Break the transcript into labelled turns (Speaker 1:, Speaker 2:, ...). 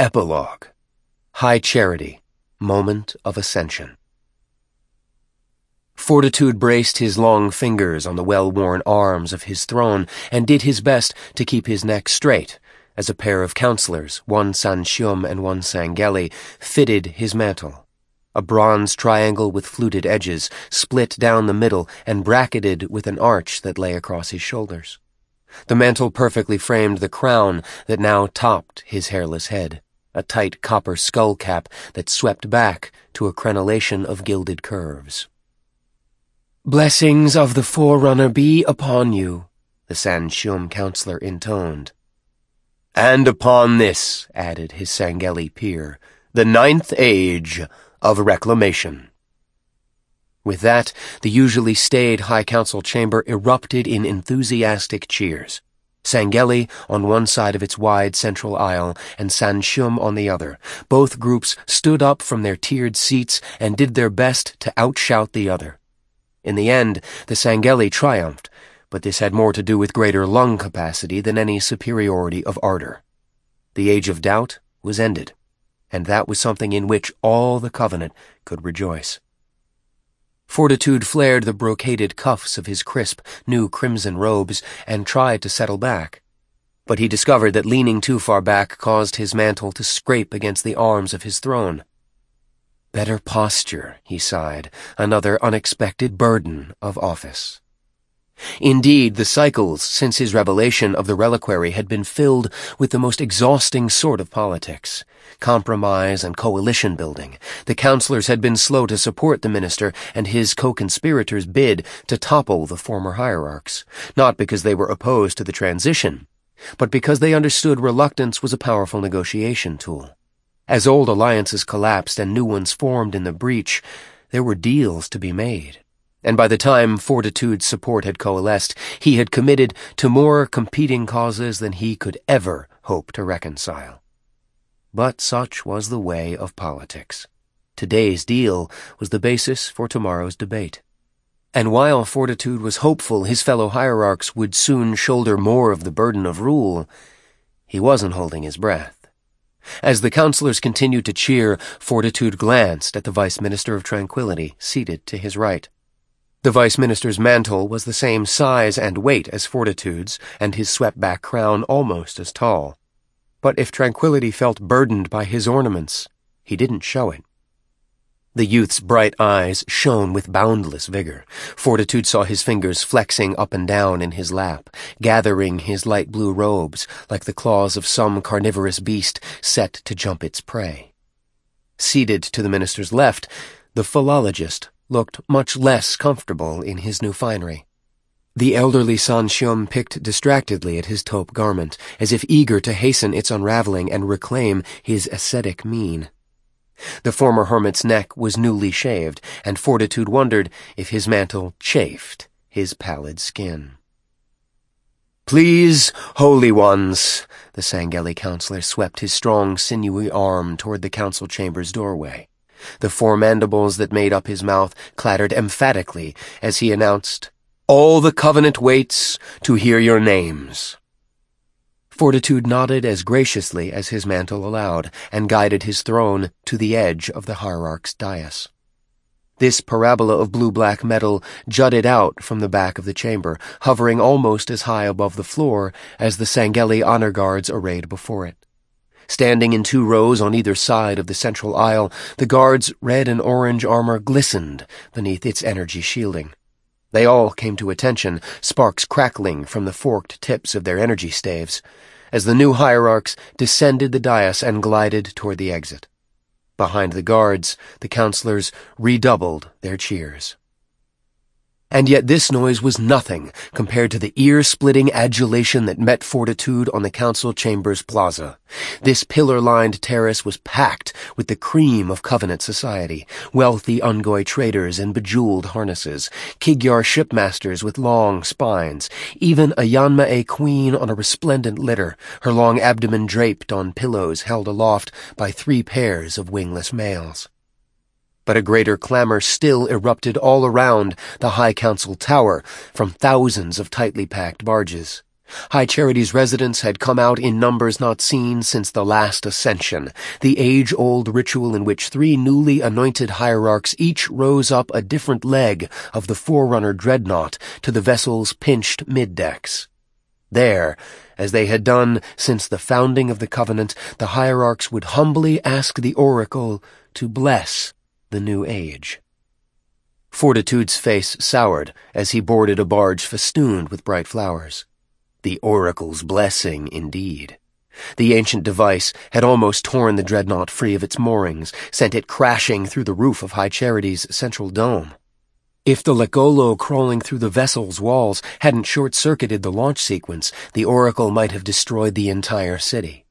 Speaker 1: Epilogue. High Charity. Moment of Ascension. Fortitude braced his long fingers on the well-worn arms of his throne and did his best to keep his neck straight as a pair of counselors, one Sansshum and one Sangeli, fitted his mantle. A bronze triangle with fluted edges, split down the middle and bracketed with an arch that lay across his shoulders. The mantle perfectly framed the crown that now topped his hairless head, a tight copper skull cap that swept back to a crenellation of gilded curves. "Blessings of the Forerunner be upon you," the Sansshum counselor intoned. "And upon this," added his Sangeli peer, "the ninth age of reclamation." With that, the usually staid High Council chamber erupted in enthusiastic cheers. Sangeli on one side of its wide central aisle and Sansshum on the other. Both groups stood up from their tiered seats and did their best to outshout the other. In the end, the Sangeli triumphed, but this had more to do with greater lung capacity than any superiority of ardor. The age of doubt was ended, and that was something in which all the Covenant could rejoice. Fortitude flared the brocaded cuffs of his crisp, new crimson robes and tried to settle back. But he discovered that leaning too far back caused his mantle to scrape against the arms of his throne. Better posture, he sighed, another unexpected burden of office. Indeed, the cycles since his revelation of the reliquary had been filled with the most exhausting sort of politics. Compromise and coalition building. The counselors had been slow to support the minister and his co-conspirators' bid to topple the former hierarchs, not because they were opposed to the transition, but because they understood reluctance was a powerful negotiation tool. As old alliances collapsed and new ones formed in the breach, there were deals to be made. And by the time Fortitude's support had coalesced, he had committed to more competing causes than he could ever hope to reconcile. But such was the way of politics. Today's deal was the basis for tomorrow's debate. And while Fortitude was hopeful his fellow hierarchs would soon shoulder more of the burden of rule, he wasn't holding his breath. As the counselors continued to cheer, Fortitude glanced at the Vice Minister of Tranquility, seated to his right. The Vice Minister's mantle was the same size and weight as Fortitude's, and his swept-back crown almost as tall. But if Tranquility felt burdened by his ornaments, he didn't show it. The youth's bright eyes shone with boundless vigor. Fortitude saw his fingers flexing up and down in his lap, gathering his light blue robes like the claws of some carnivorous beast set to jump its prey. Seated to the minister's left, the philologist looked much less comfortable in his new finery. The elderly Sansshum picked distractedly at his taupe garment, as if eager to hasten its unraveling and reclaim his ascetic mien. The former hermit's neck was newly shaved, and Fortitude wondered if his mantle chafed his pallid skin. "Please, holy ones," the Sangeli counselor swept his strong, sinewy arm toward the council chamber's doorway. The four mandibles that made up his mouth clattered emphatically as he announced, "All the Covenant waits to hear your names." Fortitude nodded as graciously as his mantle allowed and guided his throne to the edge of the hierarch's dais. This parabola of blue-black metal jutted out from the back of the chamber, hovering almost as high above the floor as the Sangeli honor guards arrayed before it. Standing in 2 rows on either side of the central aisle, the guards' red and orange armor glistened beneath its energy shielding. They all came to attention, sparks crackling from the forked tips of their energy staves, as the new hierarchs descended the dais and glided toward the exit. Behind the guards, the counselors redoubled their cheers. And yet this noise was nothing compared to the ear-splitting adulation that met Fortitude on the council chamber's plaza. This pillar-lined terrace was packed with the cream of Covenant society, wealthy Ungoi traders in bejeweled harnesses, Kigyar shipmasters with long spines, even a Yanma'e queen on a resplendent litter, her long abdomen draped on pillows held aloft by 3 pairs of wingless males. But a greater clamor still erupted all around the High Council Tower from thousands of tightly packed barges. High Charity's residents had come out in numbers not seen since the last ascension, the age-old ritual in which 3 newly anointed hierarchs each rose up a different leg of the Forerunner dreadnought to the vessel's pinched middecks. There, as they had done since the founding of the Covenant, the hierarchs would humbly ask the Oracle to bless the new age. Fortitude's face soured as he boarded a barge festooned with bright flowers. The Oracle's blessing, indeed. The ancient device had almost torn the dreadnought free of its moorings, sent it crashing through the roof of High Charity's central dome. If the Lekolo crawling through the vessel's walls hadn't short-circuited the launch sequence, the Oracle might have destroyed the entire city.